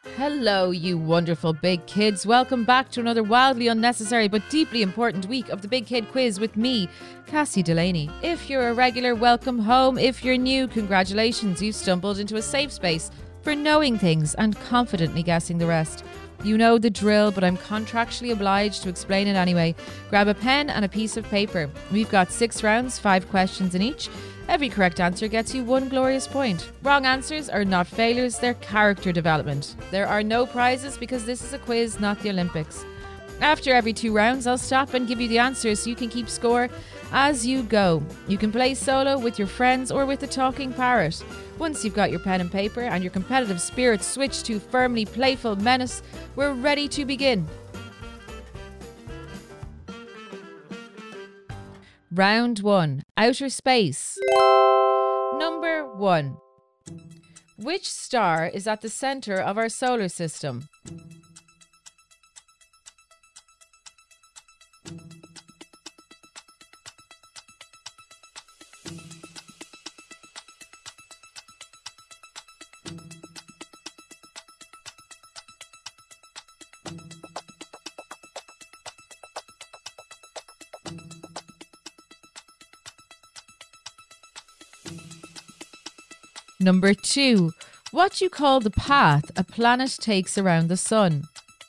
Hello, you wonderful big kids. Welcome back to another wildly unnecessary but deeply important week of the Big Kid Quiz with me, Cassie Delaney. If you're a regular, welcome home. If you're new, congratulations. You've stumbled into a safe space for knowing things and confidently guessing the rest. You know the drill, but I'm contractually obliged to explain it anyway. Grab a pen and a piece of paper. We've got 6 rounds, 5 questions in each. Every correct answer gets you 1 glorious point. Wrong answers are not failures, they're character development. There are no prizes because this is a quiz, not the Olympics. After every 2 rounds, I'll stop and give you the answers so you can keep score as you go. You can play solo with your friends or with a talking parrot. Once you've got your pen and paper and your competitive spirit switched to firmly playful menace, we're ready to begin. Round 1. Outer space. Number 1. Which star is at the centre of our solar system? Number 2. What do you call the path a planet takes around the sun?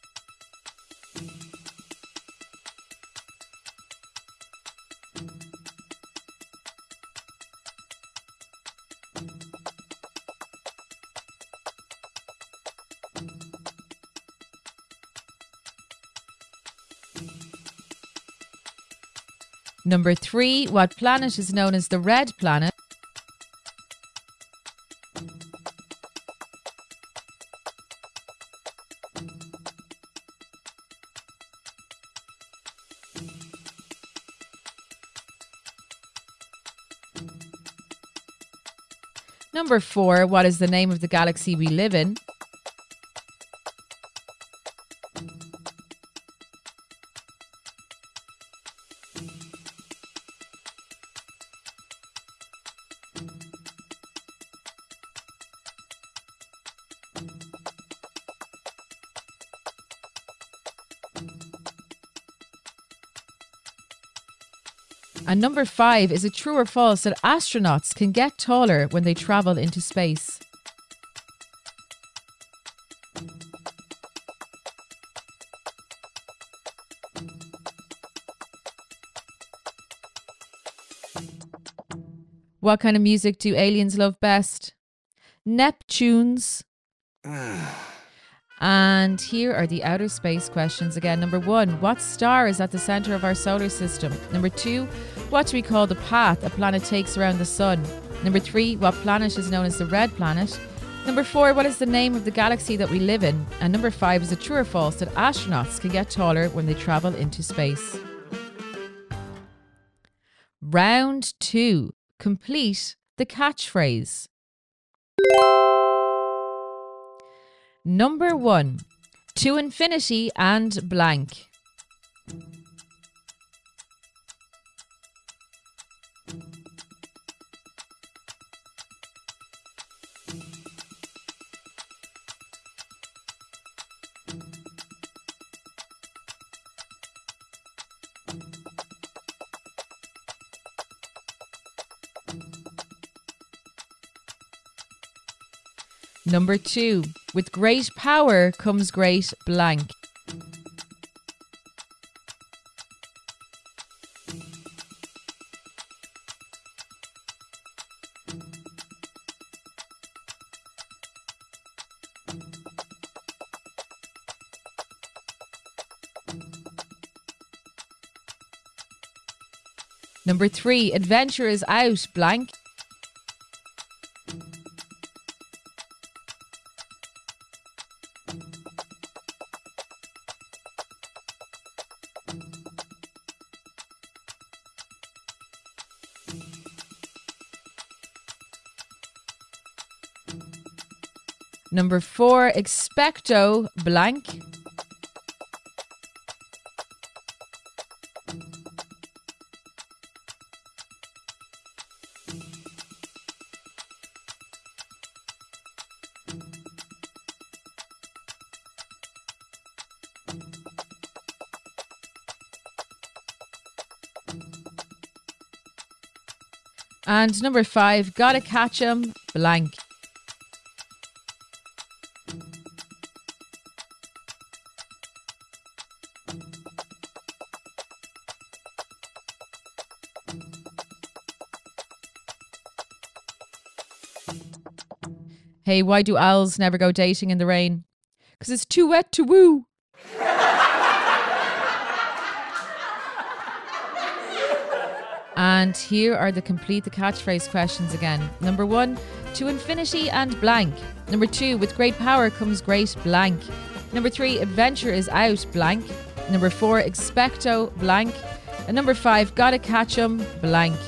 Number 3. What planet is known as the red planet? Number 4. What is the name of the galaxy we live in? And number 5, is it true or false that astronauts can get taller when they travel into space? What kind of music do aliens love best? Neptunes. And here are the outer space questions again. Number 1, what star is at the centre of our solar system? Number 2, what do we call the path a planet takes around the sun? Number 3, what planet is known as the red planet? Number 4, what is the name of the galaxy that we live in? And number 5, is it true or false that astronauts can get taller when they travel into space? Round 2, complete the catchphrase. Number 1, to infinity and blank. Number 2, with great power comes great blank. Number 3, adventure is out blank. Number 4, expecto blank. And number 5, gotta catch 'em, blank. Hey, why do owls never go dating in the rain? Because it's too wet to woo. And here are the complete the catchphrase questions again. Number 1, to infinity and blank. Number 2, with great power comes great blank. Number 3, adventure is out blank. Number 4, expecto blank. And number 5, gotta catch 'em blank.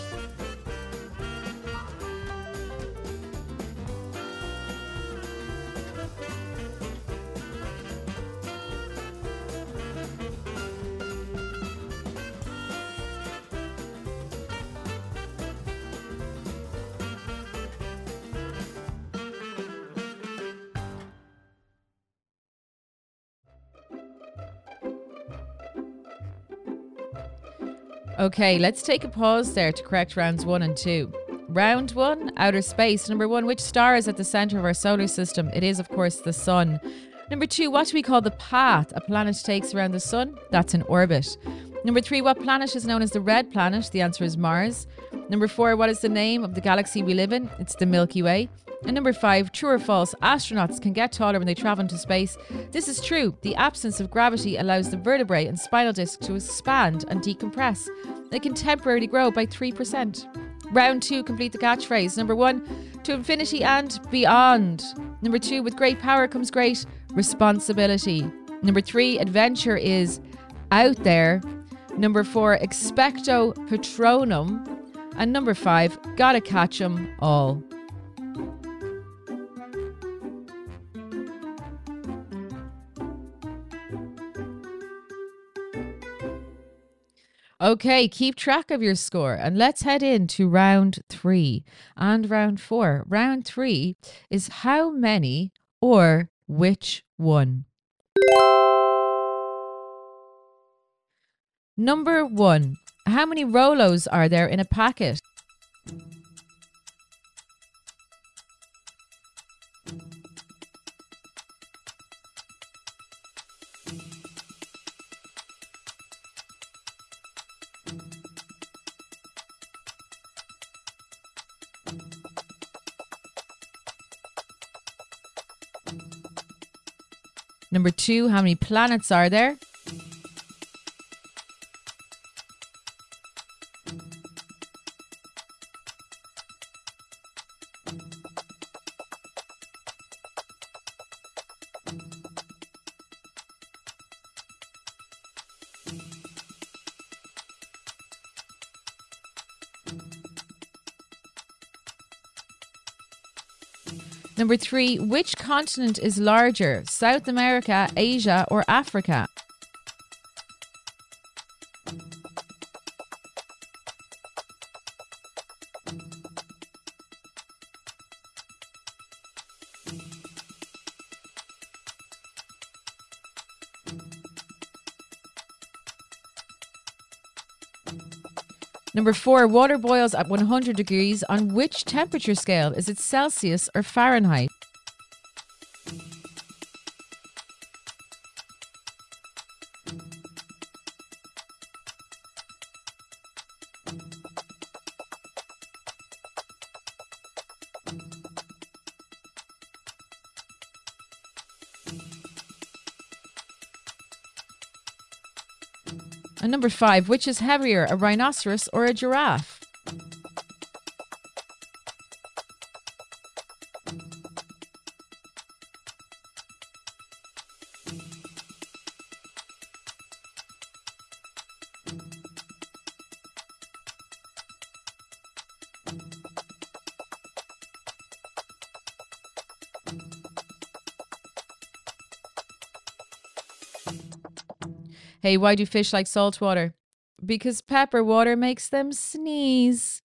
Okay, let's take a pause there to correct rounds 1 and 2. Round 1, outer space. Number 1, which star is at the centre of our solar system? It is, of course, the sun. Number 2, what do we call the path a planet takes around the sun? That's an orbit. Number 3, what planet is known as the red planet? The answer is Mars. Number 4, what is the name of the galaxy we live in? It's the Milky Way. And number 5, true or false, astronauts can get taller when they travel into space. This is true. The absence of gravity allows the vertebrae and spinal disc to expand and decompress. They can temporarily grow by 3%. Round 2, complete the catchphrase. Number 1, to infinity and beyond. Number 2, with great power comes great responsibility. Number 3, adventure is out there. Number 4, expecto patronum. And number 5, gotta catch 'em all. Okay, keep track of your score and let's head into round 3 and round 4. Round 3 is how many or which one? Number 1, how many Rolos are there in a packet? Number 2, how many planets are there? Number 3, which continent is larger, South America, Asia, or Africa? Number 4, water boils at 100 degrees. On which temperature scale? Is it Celsius or Fahrenheit? And number 5, which is heavier, a rhinoceros or a giraffe? Hey, why do fish like salt water? Because pepper water makes them sneeze.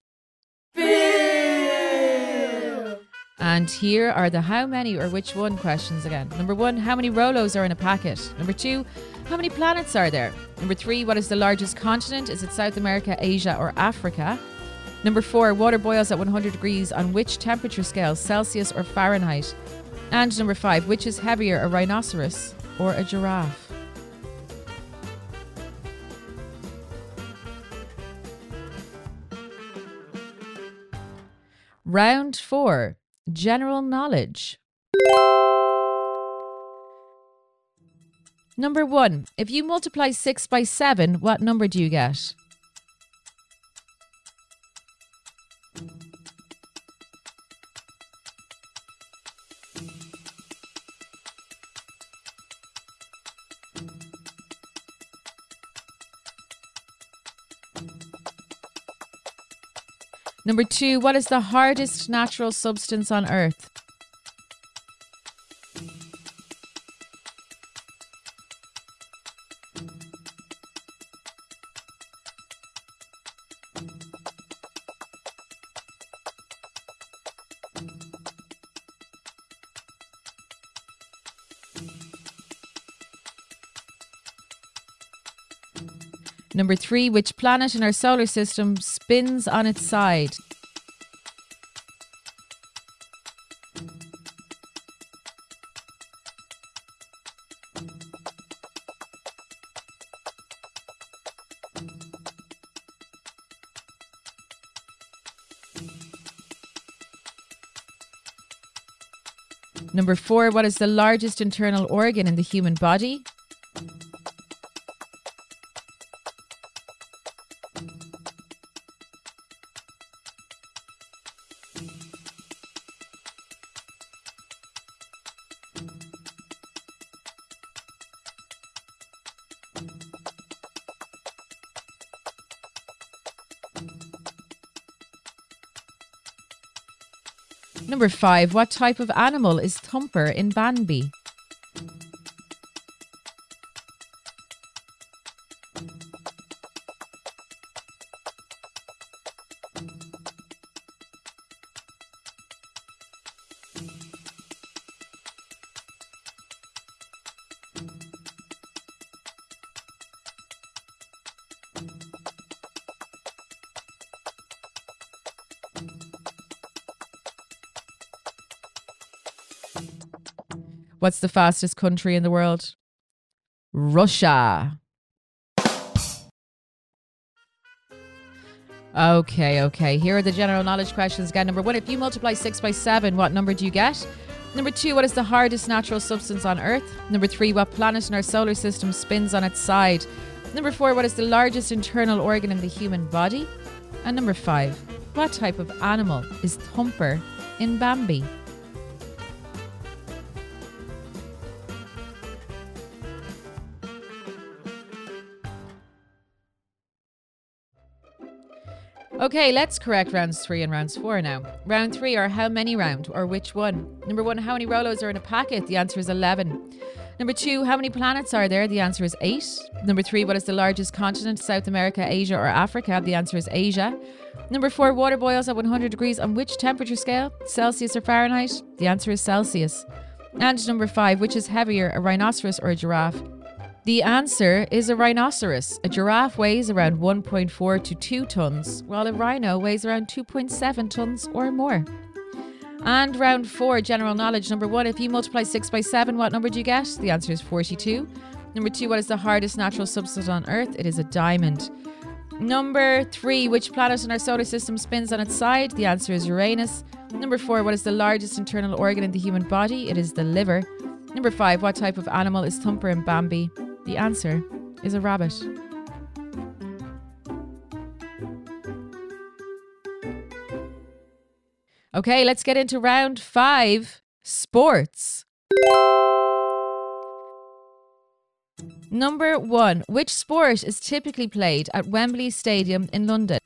And here are the how many or which one questions again. Number 1, how many Rolos are in a packet? Number 2, how many planets are there? Number 3, what is the largest continent? Is it South America, Asia, or Africa? Number 4, water boils at 100 degrees on which temperature scale, Celsius or Fahrenheit? And number 5, which is heavier, a rhinoceros or a giraffe? Round 4, general knowledge. Number 1, if you multiply 6 by 7, what number do you get? Number 2, what is the hardest natural substance on Earth? Number 3, which planet in our solar system spins on its side? Number 4, what is the largest internal organ in the human body? Number 5, what type of animal is Thumper in Bambi? What's the fastest country in the world? Russia. Okay. Here are the general knowledge questions again. Number 1, if you multiply 6 by 7, what number do you get? Number 2, what is the hardest natural substance on Earth? Number 3, what planet in our solar system spins on its side? Number 4, what is the largest internal organ in the human body? And number 5, what type of animal is Thumper in Bambi? Okay, let's correct rounds 3 and rounds 4 now. Round 3 are how many round or which one? Number 1, how many Rolos are in a packet? The answer is 11. Number 2, how many planets are there? The answer is 8. Number 3, what is the largest continent? South America, Asia or Africa? The answer is Asia. Number 4, water boils at 100 degrees on which temperature scale? Celsius or Fahrenheit? The answer is Celsius. And number 5, which is heavier, a rhinoceros or a giraffe? The answer is a rhinoceros. A giraffe weighs around 1.4 to 2 tons, while a rhino weighs around 2.7 tons or more. And round 4, general knowledge. Number 1, if you multiply 6 by 7, what number do you get? The answer is 42. Number 2, what is the hardest natural substance on Earth? It is a diamond. Number 3, which planet in our solar system spins on its side? The answer is Uranus. Number 4, what is the largest internal organ in the human body? It is the liver. Number 5, what type of animal is Thumper in Bambi? The answer is a rabbit. Okay, let's get into round 5, sports. Number 1, which sport is typically played at Wembley Stadium in London?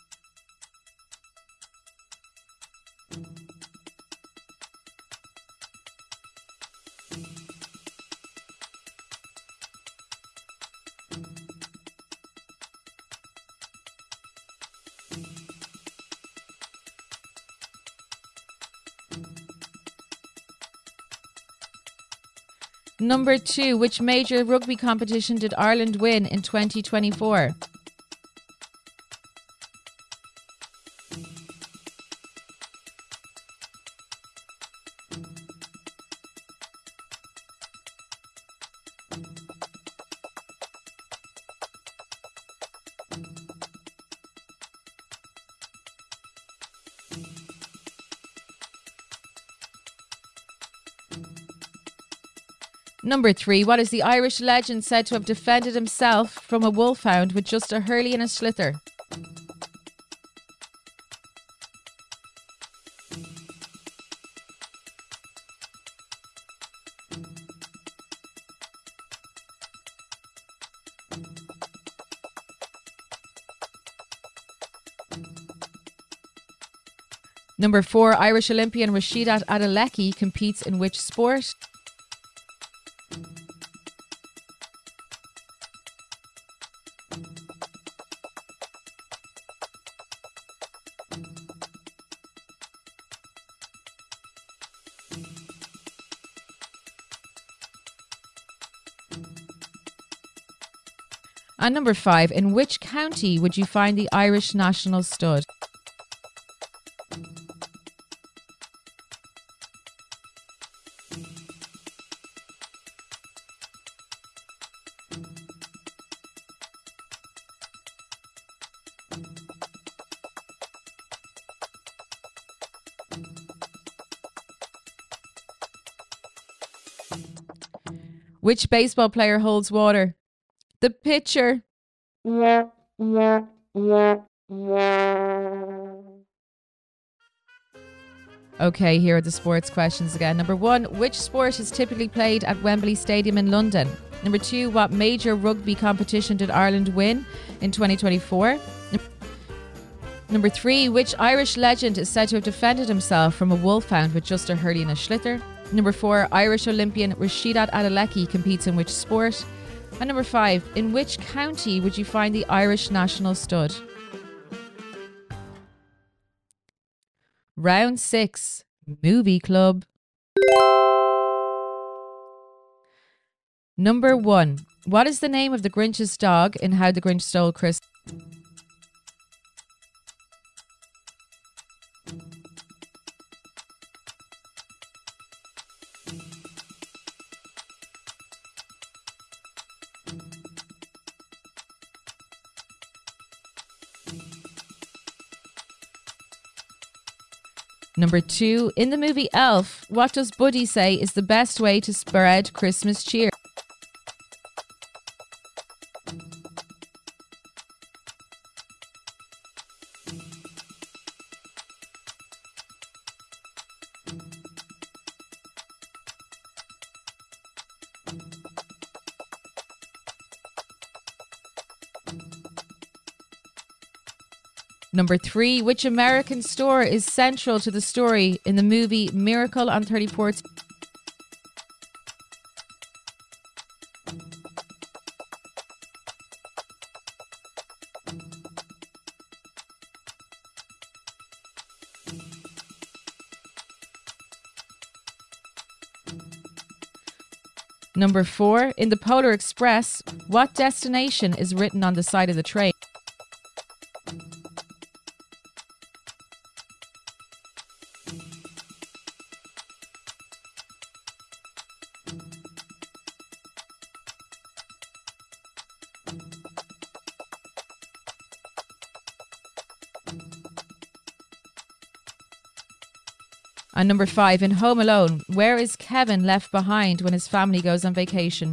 Number 2, which major rugby competition did Ireland win in 2024? Number 3, what is the Irish legend said to have defended himself from a wolfhound with just a hurley and a slither? Number 4, Irish Olympian Rasheedat Adeleke competes in which sport? And number 5, in which county would you find the Irish national stud? Which baseball player holds water? The pitcher. Okay, here are the sports questions again. Number 1, which sport is typically played at Wembley Stadium in London? Number 2, what major rugby competition did Ireland win in 2024? Number 3, which Irish legend is said to have defended himself from a wolfhound with just a hurley and a slither? Number 4, Irish Olympian Rasheedat Adeleke competes in which sport? And number 5, in which county would you find the Irish national stud? Round 6, Movie Club. Number 1, what is the name of the Grinch's dog in How the Grinch Stole Christmas? Number 2, in the movie Elf, what does Buddy say is the best way to spread Christmas cheer? Number 3, which American store is central to the story in the movie Miracle on 34th? Number 4, in the Polar Express, what destination is written on the side of the train? And number 5, in Home Alone, where is Kevin left behind when his family goes on vacation?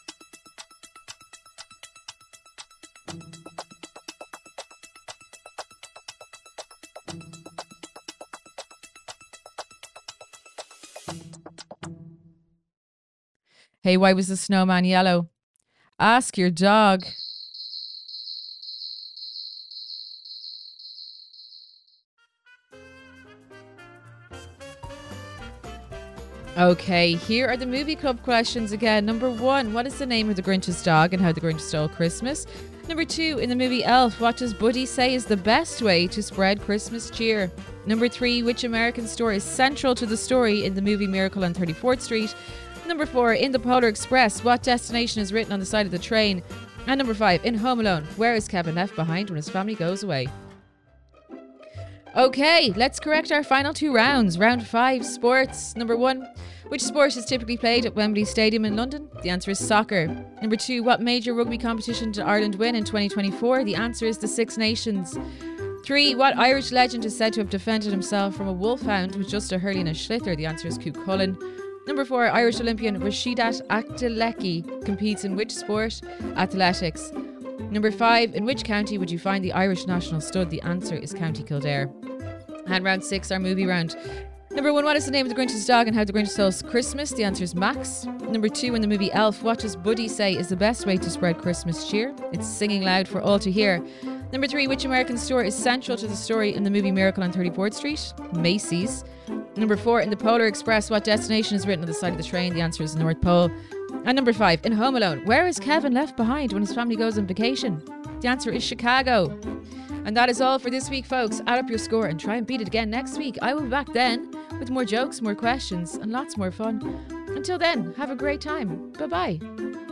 Hey, why was the snowman yellow? Ask your dog. Okay, here are the movie club questions again. Number 1, what is the name of the Grinch's dog and How the Grinch Stole Christmas? Number 2, in the movie Elf, what does Buddy say is the best way to spread Christmas cheer? Number 3, which American store is central to the story in the movie Miracle on 34th Street? Number 4, in the Polar Express, what destination is written on the side of the train? And number 5, in Home Alone, where is Kevin left behind when his family goes away? Okay, let's correct our final 2 rounds. Round 5, sports. Number 1, which sport is typically played at Wembley Stadium in London? The answer is soccer. Number 2, what major rugby competition did Ireland win in 2024? The answer is the Six Nations. 3, what Irish legend is said to have defended himself from a wolfhound with just a hurley and a slither? The answer is Cú Chulainn. Number 4, Irish Olympian Rasheedat Akdelecki competes in which sport? Athletics. Number 5, in which county would you find the Irish national stud? The answer is County Kildare. And round 6, our movie round. Number 1, what is the name of the Grinch's dog and how the Grinch stole Christmas? The answer is Max. Number 2, in the movie Elf, what does Buddy say is the best way to spread Christmas cheer? It's singing loud for all to hear. Number 3, which American store is central to the story in the movie Miracle on 34th Street? Macy's. Number 4, in the Polar Express, what destination is written on the side of the train? The answer is the North Pole. And number 5, in Home Alone, where is Kevin left behind when his family goes on vacation? The answer is Chicago. And that is all for this week, folks. Add up your score and try and beat it again next week. I will be back then with more jokes, more questions, and lots more fun. Until then, have a great time. Bye-bye.